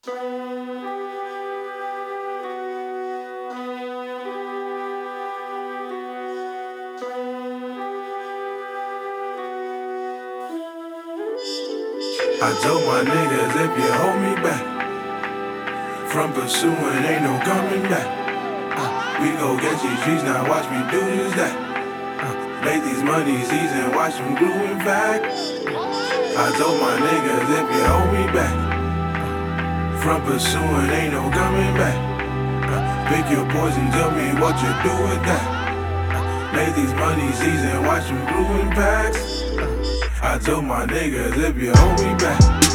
I told my niggas if you hold me back from pursuing, ain't no coming back. We go get these streets, now watch me do just that. Make these monies easy and watch them growing back. I told my niggas if you hold me back from pursuing, ain't no coming back. Pick your poison, tell me what you do with that. Make these monies easy and watch them growing back. I told my niggas if you hold me back.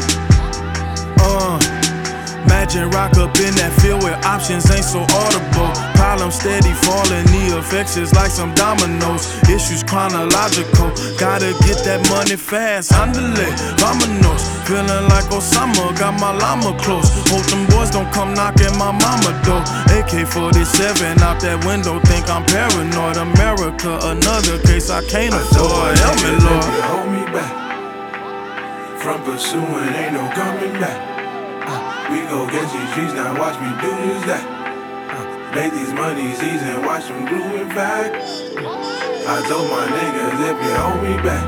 Imagine rock up in that field where options ain't so audible. Problems steady falling, the effects is like some dominoes. Issues chronological, gotta get that money fast. Andale, vamonos, feeling like Osama, got my llama close. Hope them boys don't come knocking my mama door. AK-47 out that window, think I'm paranoid. America, another case I can't afford. Help me, Lord. If you hold me back from pursuing, ain't no coming back. We go get these streets, now watch me do just that. Make these monies easy and watch them growing back. I told my niggas if you hold me back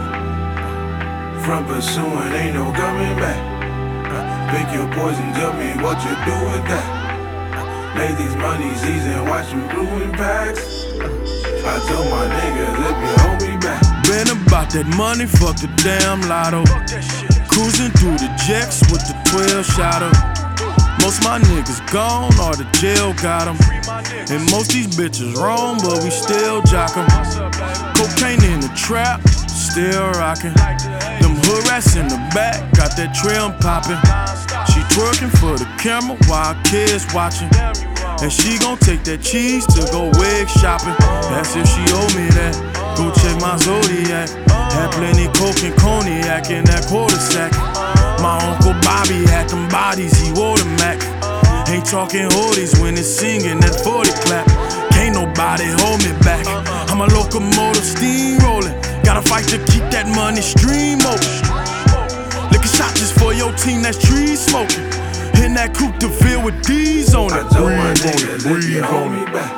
from pursuing, ain't no coming back. Pick your poison, tell me what you do with that. Make these monies easy and watch them growing back. I told my niggas if you hold me back. Been about that money, fuck the damn lotto. Cruising through the jets with the 12 shotter. Most my niggas gone or the jail got them. And most these bitches wrong, but we still jock 'em. Cocaine in the trap, still rockin'. Them hood rats in the back, got that trim poppin'. She twerking for the camera while kids watching. And she gon' take that cheese to go wig shopping. That's if she owe me that. Go check my Zodiac. Had plenty coke and cognac in that quarter sack. My Uncle Bobby had them bodies, he wore the Mac. Ain't talking hoodies when it's singing that 40 clap. Can't nobody hold me back. I'm a locomotive steamrolling. Gotta fight to keep that money stream open. Lick a shot just for your team that's tree smoking. In that coupe to fill with D's on it. I told my niggas if you hold me back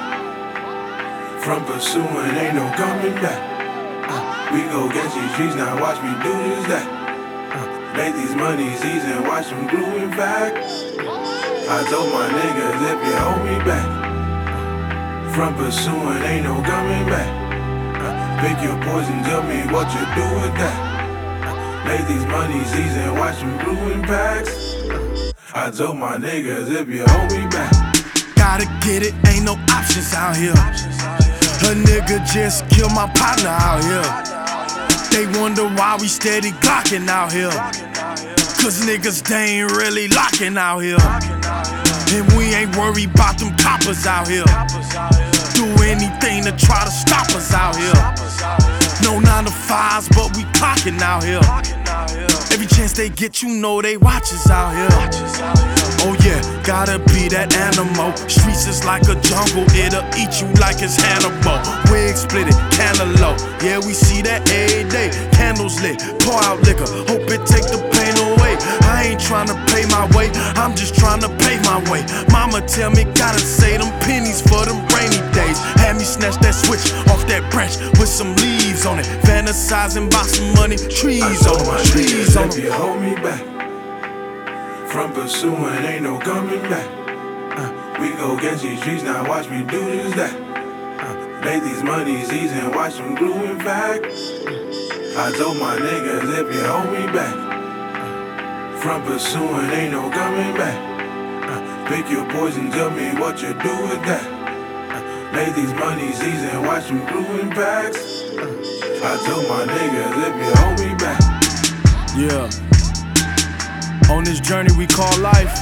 from pursuing, ain't no coming back. We go get these streets, now watch me do just that. Make these monies easy and watch them growing back. I told my niggas if you hold me back from pursuing, ain't no coming back. Pick your poison, tell me what you do with that. Make these monies easy and watch them growing back. I told my niggas if you hold me back. Gotta get it, ain't no options out here. A nigga just killed my partner out here. They wonder why we steady clocking out here. Cause niggas, they ain't really locking out here. And we ain't worried about them coppers out here. Do anything to try to stop us out here. No 9 to 5s, but we clocking out here. Every chance they get, you know they watch us out here. Oh yeah, gotta be that animal. Streets is like a jungle, it'll eat you like it's Hannibal. Wig split it, cantaloupe. Yeah, we see that every day. Candles lit, pour out liquor, hope it take the pain away. I ain't tryna pay my way, I'm just tryna pay my way. Mama tell me gotta say them pennies for them rainy days. Had me snatch that switch off that branch with some leaves on it. Fantasizing about some money, trees on them, trees on them. If you hold me back from pursuing, ain't no coming back. We go get these streets, now watch me do just that. Make these monies easy and watch them growing back. I told my niggas if you hold me back from pursuing, ain't no coming back. Pick your poison, tell me what you do with that. Make these monies easy and watch them growing back. I told my niggas if you hold me back. Yeah. On this journey we call life,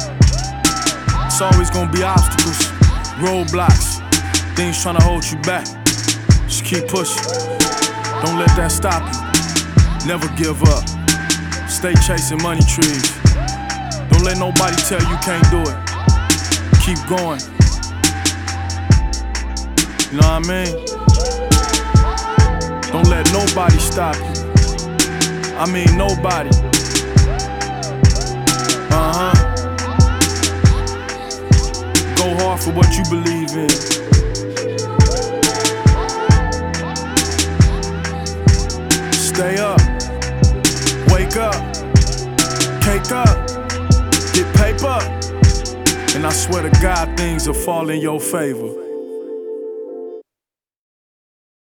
it's always gonna be obstacles, roadblocks, things trying to hold you back. Just keep pushing. Don't let that stop you. Never give up. Stay chasing money trees. Don't let nobody tell you can't do it. Keep going. You know what I mean? Don't let nobody stop you. I mean nobody. for what you believe in. Stay up, wake up, cake up, get paper, and I swear to God things will fall in your favor.